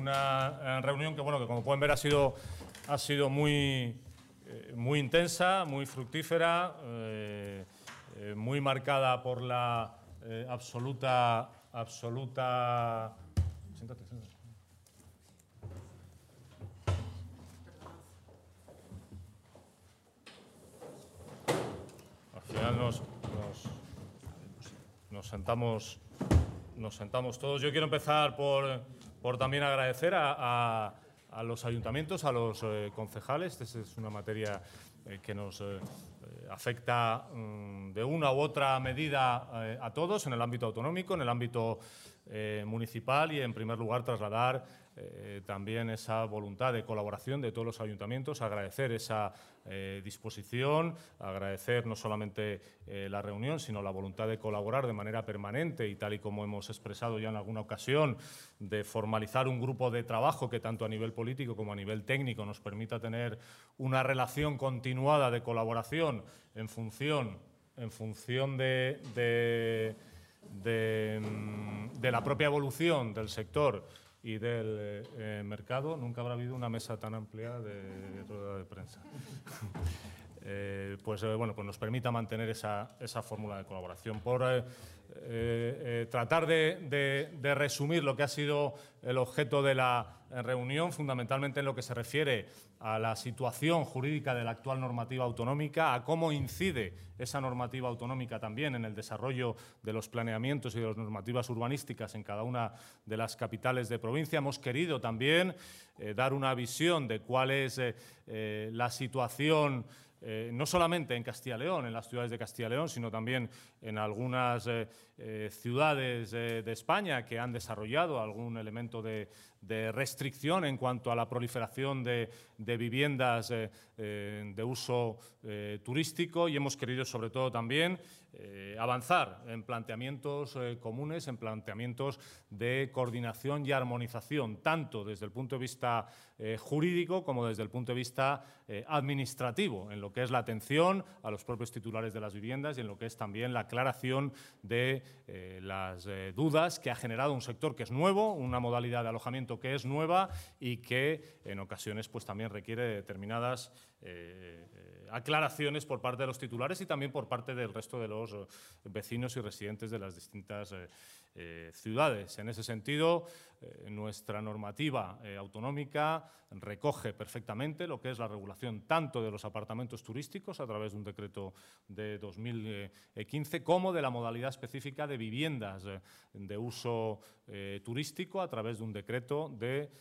Una reunión que, bueno, que como pueden ver ha sido muy intensa, muy fructífera, muy marcada por la absoluta. Siéntate. Al final nos sentamos todos. Yo quiero empezar por también agradecer a los ayuntamientos, a los concejales. Esta es una materia que nos afecta de una u otra medida a todos en el ámbito autonómico, en el ámbito municipal, y en primer lugar trasladar también esa voluntad de colaboración de todos los ayuntamientos, agradecer esa disposición, agradecer no solamente la reunión, sino la voluntad de colaborar de manera permanente y, tal y como hemos expresado ya en alguna ocasión, de formalizar un grupo de trabajo que tanto a nivel político como a nivel técnico nos permita tener una relación continuada de colaboración en función de la propia evolución del sector y del mercado. Nunca habrá habido una mesa tan amplia de rueda de prensa. Pues nos permita mantener esa fórmula de colaboración. Por tratar de resumir lo que ha sido el objeto de la reunión, fundamentalmente en lo que se refiere a la situación jurídica de la actual normativa autonómica, a cómo incide esa normativa autonómica también en el desarrollo de los planeamientos y de las normativas urbanísticas en cada una de las capitales de provincia. Hemos querido también dar una visión de cuál es la situación no solamente en Castilla y León, en las ciudades de Castilla y León, sino también en algunas ciudades de España que han desarrollado algún elemento de restricción en cuanto a la proliferación de viviendas de uso turístico, y hemos querido sobre todo también avanzar en planteamientos comunes, en planteamientos de coordinación y armonización, tanto desde el punto de vista jurídico como desde el punto de vista administrativo, en lo que es la atención a los propios titulares de las viviendas y en lo que es también la aclaración de las dudas que ha generado un sector que es nuevo, una modalidad de alojamiento que es nueva y que en ocasiones pues también requiere determinadas aclaraciones por parte de los titulares y también por parte del resto de los vecinos y residentes de las distintas ciudades. En ese sentido, nuestra normativa autonómica recoge perfectamente lo que es la regulación tanto de los apartamentos turísticos a través de un decreto de 2015 como de la modalidad específica de viviendas de uso turístico a través de un decreto de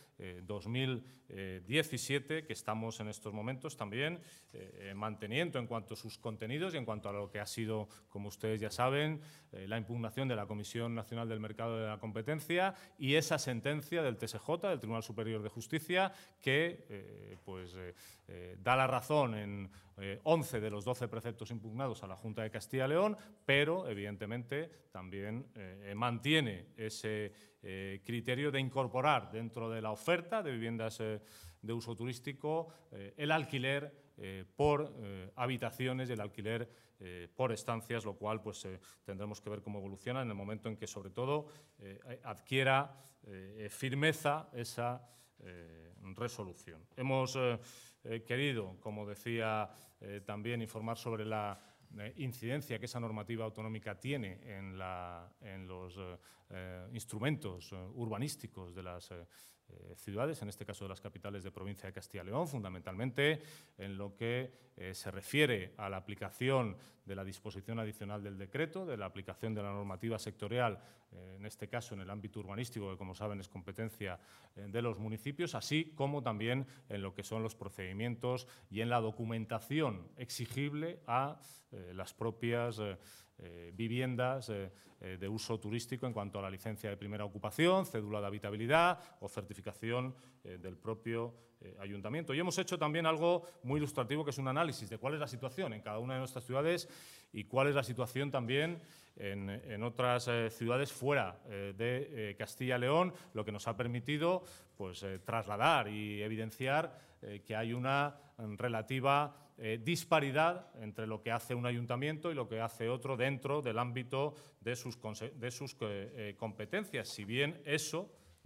2017 que estamos en estos momentos también manteniendo en cuanto a sus contenidos y en cuanto a lo que ha sido, como ustedes ya saben, la impugnación de la Comisión Nacional del Mercado de la Competencia y esa sentencia del TSJ, del Tribunal Superior de Justicia, que da la razón en 11 de los 12 preceptos impugnados a la Junta de Castilla y León, pero evidentemente también mantiene ese criterio de incorporar dentro de la oferta de viviendas de uso turístico el alquiler por habitaciones y el alquiler por estancias, lo cual tendremos que ver cómo evoluciona en el momento en que, sobre todo, adquiera firmeza esa resolución. Hemos querido, como decía, también informar sobre la incidencia que esa normativa autonómica tiene en los instrumentos urbanísticos de las ciudades, en este caso de las capitales de provincia de Castilla y León, fundamentalmente en lo que se refiere a la aplicación de la disposición adicional del decreto, de la aplicación de la normativa sectorial, en este caso en el ámbito urbanístico, que como saben es competencia de los municipios, así como también en lo que son los procedimientos y en la documentación exigible a las propias viviendas de uso turístico en cuanto a la licencia de primera ocupación, cédula de habitabilidad o certificación del propio ayuntamiento. Y hemos hecho también algo muy ilustrativo, que es un análisis de cuál es la situación en cada una de nuestras ciudades y cuál es la situación también en otras ciudades fuera de Castilla y León, lo que nos ha permitido trasladar y evidenciar que hay una relativa disparidad entre lo que hace un ayuntamiento y lo que hace otro dentro del ámbito de sus competencias, si bien eso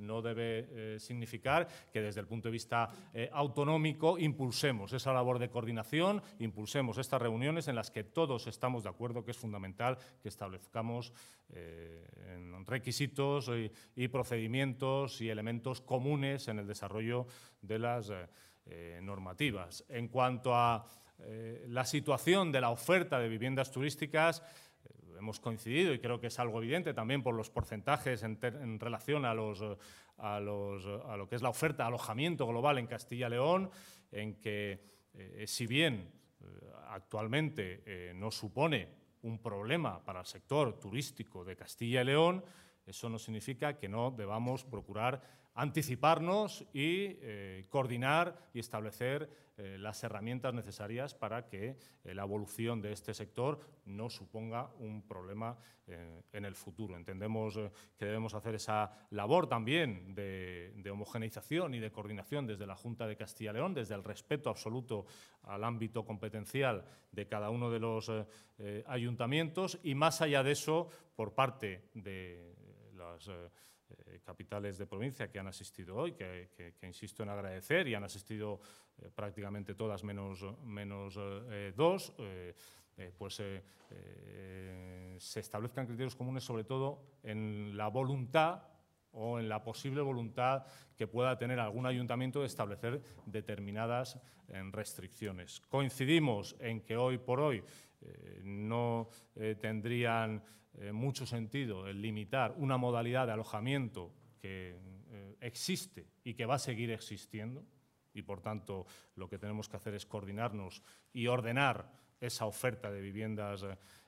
no debe significar que desde el punto de vista autonómico impulsemos esa labor de coordinación, impulsemos estas reuniones en las que todos estamos de acuerdo que es fundamental que establezcamos requisitos y procedimientos y elementos comunes en el desarrollo de las normativas. En cuanto a la situación de la oferta de viviendas turísticas, hemos coincidido, y creo que es algo evidente también por los porcentajes en relación a lo que es la oferta de alojamiento global en Castilla y León, en que si bien actualmente no supone un problema para el sector turístico de Castilla y León, eso no significa que no debamos procurar anticiparnos y coordinar y establecer las herramientas necesarias para que la evolución de este sector no suponga un problema en el futuro. Entendemos que debemos hacer esa labor también de homogeneización y de coordinación desde la Junta de Castilla y León, desde el respeto absoluto al ámbito competencial de cada uno de los ayuntamientos y, más allá de eso, por parte de las capitales de provincia que han asistido hoy, que insisto en agradecer, y han asistido prácticamente todas menos dos, se establezcan criterios comunes, sobre todo en la voluntad o en la posible voluntad que pueda tener algún ayuntamiento de establecer determinadas restricciones. Coincidimos en que hoy por hoy no tendrían mucho sentido el limitar una modalidad de alojamiento que existe y que va a seguir existiendo, y por tanto lo que tenemos que hacer es coordinarnos y ordenar esa oferta de viviendas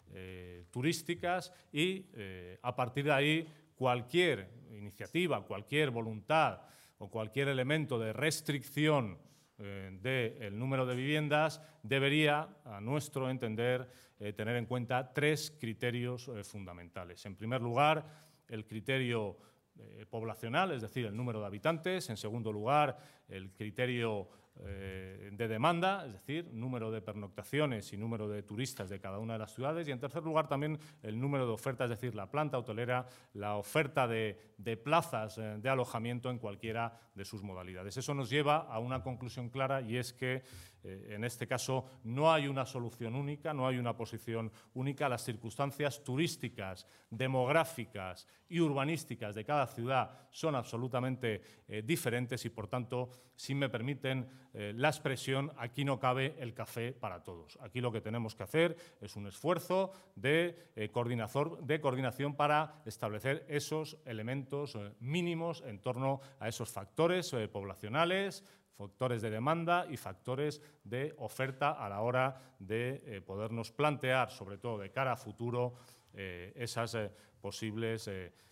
turísticas y a partir de ahí cualquier iniciativa, cualquier voluntad o cualquier elemento de restricción del número de viviendas debería, a nuestro entender, tener en cuenta tres criterios fundamentales. En primer lugar, el criterio poblacional, es decir, el número de habitantes. En segundo lugar, el criterio de demanda, es decir, número de pernoctaciones y número de turistas de cada una de las ciudades. Y en tercer lugar, también el número de ofertas, es decir, la planta hotelera, la oferta de plazas de alojamiento en cualquiera de sus modalidades. Eso nos lleva a una conclusión clara, y es que en este caso no hay una solución única, no hay una posición única. Las circunstancias turísticas, demográficas y urbanísticas de cada ciudad son absolutamente diferentes y, por tanto, si me permiten la expresión, aquí no cabe el café para todos. Aquí lo que tenemos que hacer es un esfuerzo de coordinación para establecer esos elementos mínimos en torno a esos factores poblacionales, factores de demanda y factores de oferta a la hora de podernos plantear, sobre todo de cara a futuro, esas posibles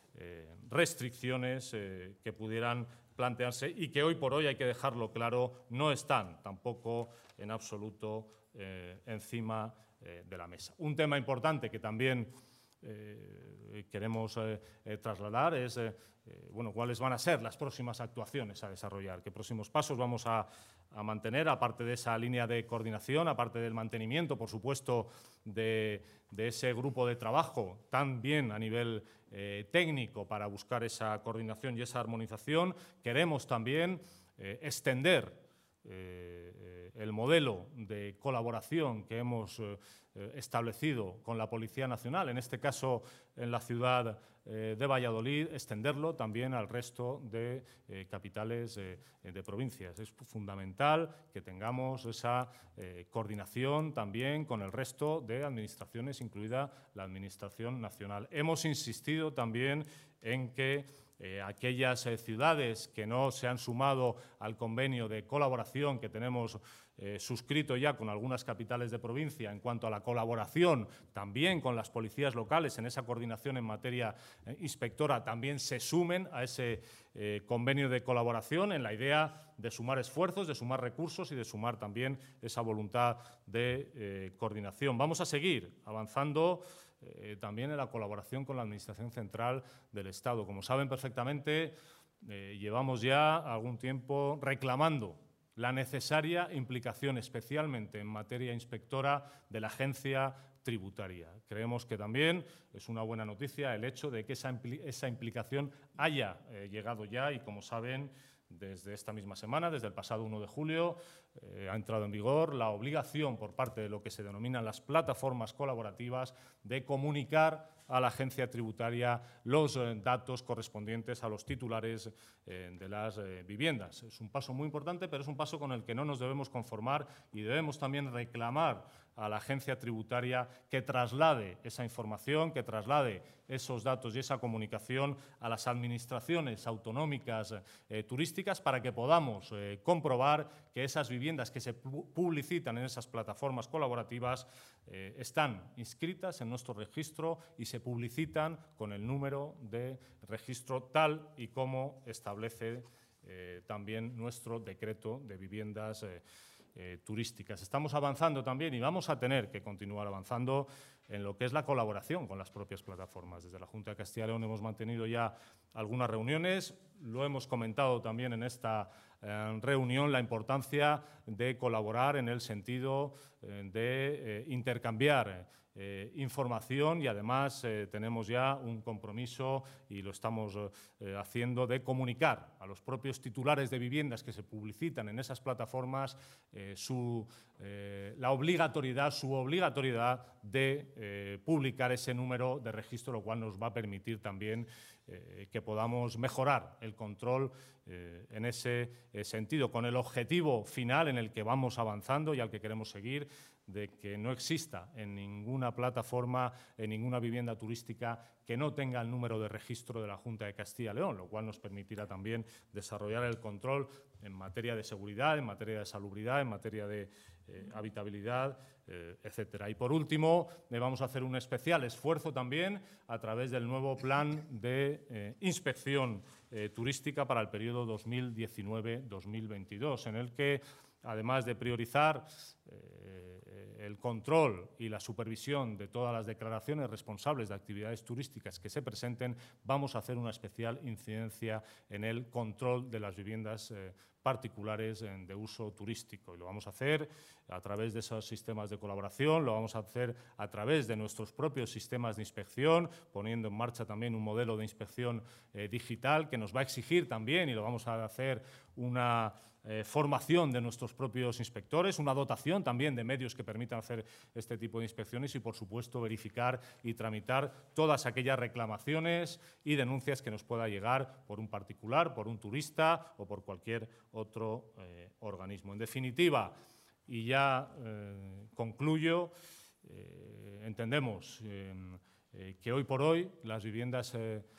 restricciones que pudieran plantearse y que hoy por hoy, hay que dejarlo claro, no están tampoco en absoluto encima de la mesa. Un tema importante que también queremos trasladar es cuáles van a ser las próximas actuaciones a desarrollar, qué próximos pasos vamos a mantener, aparte de esa línea de coordinación, aparte del mantenimiento, por supuesto, de ese grupo de trabajo, también a nivel técnico para buscar esa coordinación y esa armonización. Queremos también extender el modelo de colaboración que hemos establecido con la Policía Nacional, en este caso en la ciudad de Valladolid, extenderlo también al resto de capitales de provincias. Es fundamental que tengamos esa coordinación también con el resto de administraciones, incluida la Administración Nacional. Hemos insistido también en que aquellas ciudades que no se han sumado al convenio de colaboración que tenemos suscrito ya con algunas capitales de provincia en cuanto a la colaboración también con las policías locales en esa coordinación en materia inspectora, también se sumen a ese convenio de colaboración en la idea de sumar esfuerzos, de sumar recursos y de sumar también esa voluntad de coordinación. Vamos a seguir avanzando también en la colaboración con la Administración Central del Estado. Como saben perfectamente, llevamos ya algún tiempo reclamando la necesaria implicación, especialmente en materia inspectora, de la agencia tributaria. Creemos que también es una buena noticia el hecho de que esa implicación haya llegado ya y, como saben, desde esta misma semana, desde el pasado 1 de julio, ha entrado en vigor la obligación por parte de lo que se denominan las plataformas colaborativas de comunicar a la agencia tributaria los datos correspondientes a los titulares de las viviendas. Es un paso muy importante, pero es un paso con el que no nos debemos conformar y debemos también reclamar a la agencia tributaria que traslade esa información, que traslade esos datos y esa comunicación a las administraciones autonómicas turísticas para que podamos comprobar que esas viviendas que se publicitan en esas plataformas colaborativas están inscritas en nuestro registro y se publicitan con el número de registro tal y como establece también nuestro decreto de viviendas turísticas. Estamos avanzando también y vamos a tener que continuar avanzando en lo que es la colaboración con las propias plataformas. Desde la Junta de Castilla y León hemos mantenido ya algunas reuniones, lo hemos comentado también en esta reunión, la importancia de colaborar en el sentido de intercambiar información y además tenemos ya un compromiso y lo estamos haciendo de comunicar a los propios titulares de viviendas que se publicitan en esas plataformas su obligatoriedad de publicar ese número de registro, lo cual nos va a permitir también que podamos mejorar el control en ese sentido, con el objetivo final en el que vamos avanzando y al que queremos seguir, de que no exista en ninguna plataforma, en ninguna vivienda turística que no tenga el número de registro de la Junta de Castilla y León, lo cual nos permitirá también desarrollar el control en materia de seguridad, en materia de salubridad, en materia de habitabilidad, etcétera. Y por último, vamos a hacer un especial esfuerzo también a través del nuevo plan de inspección turística para el periodo 2019-2022, en el que, además de priorizar el control y la supervisión de todas las declaraciones responsables de actividades turísticas que se presenten, vamos a hacer una especial incidencia en el control de las viviendas particulares de uso turístico. Y lo vamos a hacer a través de esos sistemas de colaboración, lo vamos a hacer a través de nuestros propios sistemas de inspección, poniendo en marcha también un modelo de inspección digital que nos va a exigir también, y lo vamos a hacer, una formación de nuestros propios inspectores, una dotación también de medios que permitan hacer este tipo de inspecciones y, por supuesto, verificar y tramitar todas aquellas reclamaciones y denuncias que nos pueda llegar por un particular, por un turista o por cualquier otro organismo. En definitiva, y ya concluyo, entendemos que hoy por hoy las viviendas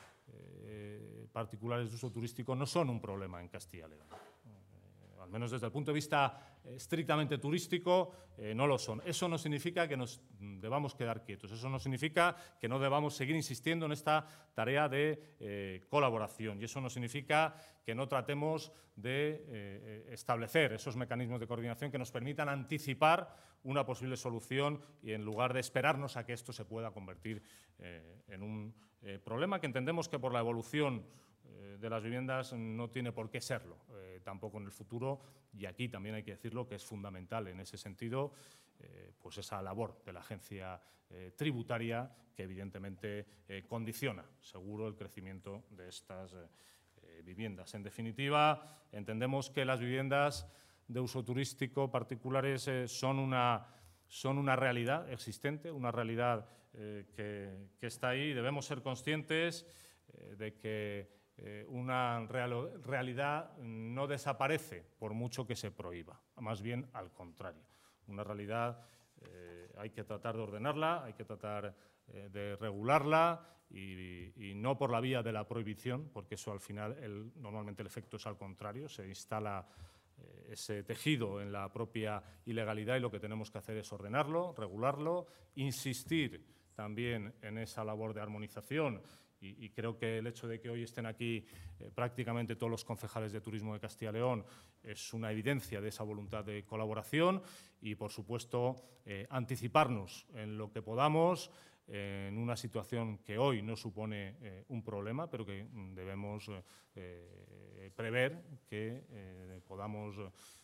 particulares de uso turístico no son un problema en Castilla y León. Al menos desde el punto de vista estrictamente turístico, no lo son. Eso no significa que nos debamos quedar quietos, eso no significa que no debamos seguir insistiendo en esta tarea de colaboración, y eso no significa que no tratemos de establecer esos mecanismos de coordinación que nos permitan anticipar una posible solución y, en lugar de esperarnos a que esto se pueda convertir en un problema que entendemos que, por la evolución de las viviendas, no tiene por qué serlo tampoco en el futuro, y aquí también hay que decirlo que es fundamental en ese sentido pues esa labor de la agencia tributaria, que evidentemente condiciona seguro el crecimiento de estas viviendas. En definitiva, entendemos que las viviendas de uso turístico particulares son una realidad existente, una realidad que está ahí. Debemos ser conscientes de que una realidad no desaparece por mucho que se prohíba, más bien al contrario. Una realidad hay que tratar de ordenarla, hay que tratar de regularla y no por la vía de la prohibición, porque eso al final normalmente el efecto es al contrario, se instala ese tejido en la propia ilegalidad, y lo que tenemos que hacer es ordenarlo, regularlo, insistir también en esa labor de armonización. Y creo que el hecho de que hoy estén aquí prácticamente todos los concejales de turismo de Castilla y León es una evidencia de esa voluntad de colaboración y, por supuesto, anticiparnos en lo que podamos en una situación que hoy no supone un problema, pero que debemos prever que podamos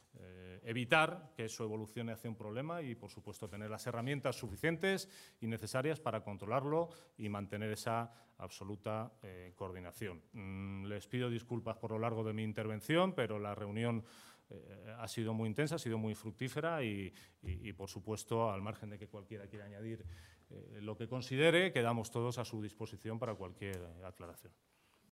evitar que eso evolucione hacia un problema y, por supuesto, tener las herramientas suficientes y necesarias para controlarlo y mantener esa absoluta coordinación. Les pido disculpas por lo largo de mi intervención, pero la reunión ha sido muy intensa, ha sido muy fructífera y, por supuesto, al margen de que cualquiera quiera añadir lo que considere, quedamos todos a su disposición para cualquier aclaración.